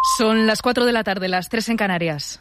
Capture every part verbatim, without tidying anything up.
Son las cuatro de la tarde, las tres en Canarias.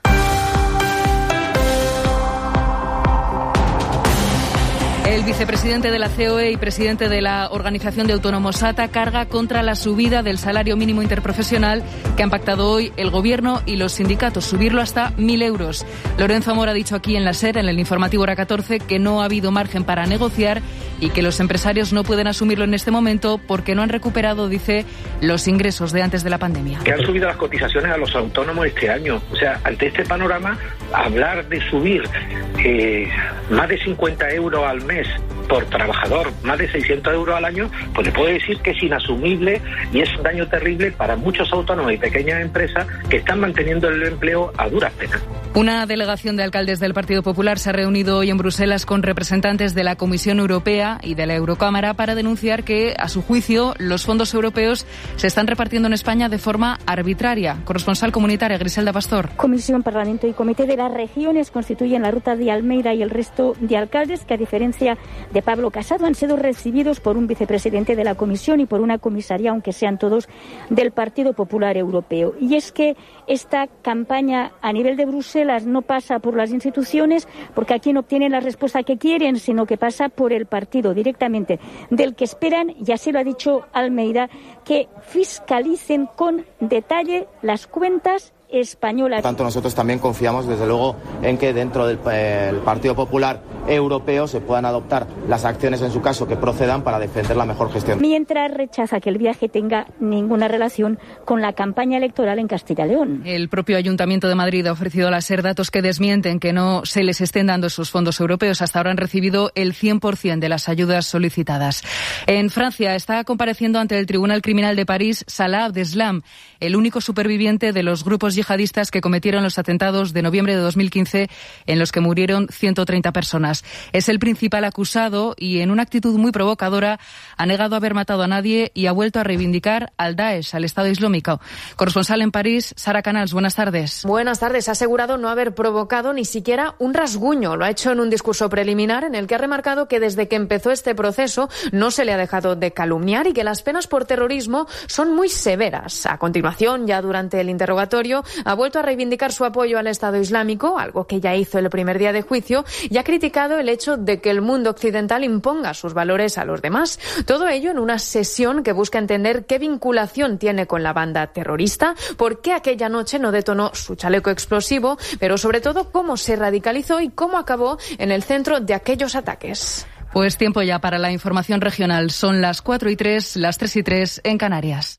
El vicepresidente de la C O E y presidente de la Organización de Autónomos A T A carga contra la subida del salario mínimo interprofesional que han pactado hoy el Gobierno y los sindicatos, subirlo hasta mil euros. Lorenzo Amor ha dicho aquí en la SER, en el informativo Hora catorce, que no ha habido margen para negociar y que los empresarios no pueden asumirlo en este momento porque no han recuperado, dice, los ingresos de antes de la pandemia. Que han subido las cotizaciones a los autónomos este año. O sea, ante este panorama, hablar de subir eh, más de cincuenta euros al mes por trabajador, más de seiscientos euros al año, pues le puedo decir que es inasumible y es un daño terrible para muchos autónomos y pequeñas empresas que están manteniendo el empleo a duras penas. Una delegación de alcaldes del Partido Popular se ha reunido hoy en Bruselas con representantes de la Comisión Europea y de la Eurocámara para denunciar que, a su juicio, los fondos europeos se están repartiendo en España de forma arbitraria. Corresponsal comunitaria, Griselda Pastor. Comisión, Parlamento y Comité de las Regiones constituyen la ruta de Almeida y el resto de alcaldes que, a diferencia de Pablo Casado, han sido recibidos por un vicepresidente de la Comisión y por una comisaria, aunque sean todos del Partido Popular Europeo. Y es que esta campaña a nivel de Bruselas no pasa por las instituciones, porque aquí no obtienen la respuesta que quieren, sino que pasa por el partido directamente, del que esperan, y así lo ha dicho Almeida, que fiscalicen con detalle las cuentas españolas. Tanto nosotros también confiamos, desde luego, en que dentro del eh, Partido Popular Europeo se puedan adoptar las acciones, en su caso, que procedan para defender la mejor gestión. Mientras rechaza que el viaje tenga ninguna relación con la campaña electoral en Castilla y León. El propio Ayuntamiento de Madrid ha ofrecido a la SER datos que desmienten que no se les estén dando esos fondos europeos. Hasta ahora han recibido el cien por ciento de las ayudas solicitadas. En Francia está compareciendo ante el Tribunal Criminal de París Salah Abdeslam, el único superviviente de los grupos yihadistas que cometieron los atentados de noviembre de dos mil quince en los que murieron ciento treinta personas. Es el principal acusado y, en una actitud muy provocadora, ha negado haber matado a nadie y ha vuelto a reivindicar al Daesh, al Estado Islámico. Corresponsal en París, Sara Canals, buenas tardes. Buenas tardes. Ha asegurado no haber provocado ni siquiera un rasguño. Lo ha hecho en un discurso preliminar en el que ha remarcado que desde que empezó este proceso no se le ha dejado de calumniar y que las penas por terrorismo son muy severas. A continuación, ya durante el interrogatorio, ha vuelto a reivindicar su apoyo al Estado Islámico, algo que ya hizo el primer día de juicio, y ha criticado el hecho de que el mundo occidental imponga sus valores a los demás. Todo ello en una sesión que busca entender qué vinculación tiene con la banda terrorista, por qué aquella noche no detonó su chaleco explosivo, pero sobre todo cómo se radicalizó y cómo acabó en el centro de aquellos ataques. Pues tiempo ya para la información regional. Son las cuatro y tres, las tres y tres en Canarias.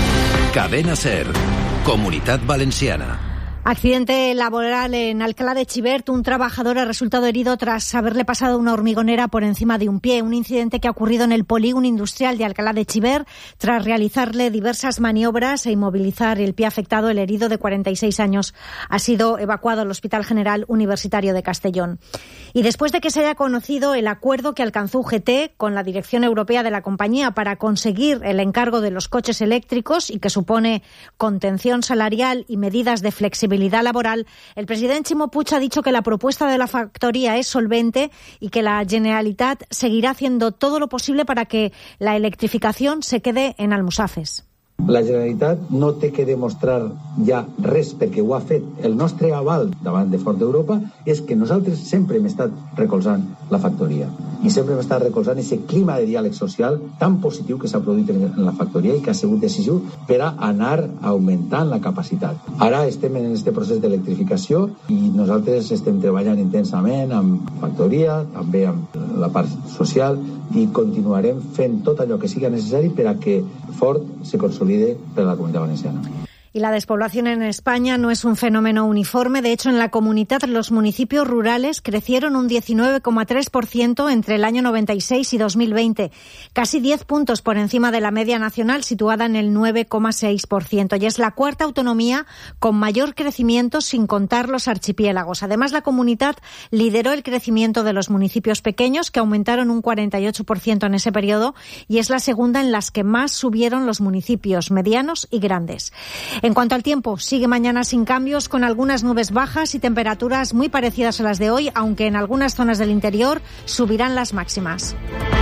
Cadena SER, Comunitat Valenciana. Accidente laboral en Alcalá de Xivert. Un trabajador ha resultado herido tras haberle pasado una hormigonera por encima de un pie. Un incidente que ha ocurrido en el polígono industrial de Alcalá de Xivert. Tras realizarle diversas maniobras e inmovilizar el pie afectado, el herido de cuarenta y seis años ha sido evacuado al Hospital General Universitario de Castellón. Y después de que se haya conocido el acuerdo que alcanzó U G T con la dirección europea de la compañía para conseguir el encargo de los coches eléctricos y que supone contención salarial y medidas de flexibilidad laboral, el presidente Ximo Puig ha dicho que la propuesta de la factoría es solvente y que la Generalitat seguirá haciendo todo lo posible para que la electrificación se quede en Almussafes. La Generalitat no té que demostrar ja res perquè ho ha fet. El nostre aval davant de Ford Europa és que nosaltres sempre hem estat recolzant la factoria i sempre hem estat recolzant aquest clima de diàleg social tan positiu que s'ha produït en la factoria i que ha sigut decisiu per a anar augmentant la capacitat. Ara estem en aquest procés d'electrificació i nosaltres estem treballant intensament amb factoria, també amb la part social, i continuarem fent tot allò que siga necessari per a que Ford se consolide per a la Comunitat Valenciana. Y la despoblación en España no es un fenómeno uniforme. De hecho, en la comunidad los municipios rurales crecieron un diecinueve coma tres por ciento entre el año noventa y seis y dos mil veinte, casi diez puntos por encima de la media nacional, situada en el nueve coma seis por ciento. Y es la cuarta autonomía con mayor crecimiento, sin contar los archipiélagos. Además, la comunidad lideró el crecimiento de los municipios pequeños, que aumentaron un cuarenta y ocho por ciento en ese periodo, y es la segunda en las que más subieron los municipios medianos y grandes. En cuanto al tiempo, sigue mañana sin cambios, con algunas nubes bajas y temperaturas muy parecidas a las de hoy, aunque en algunas zonas del interior subirán las máximas.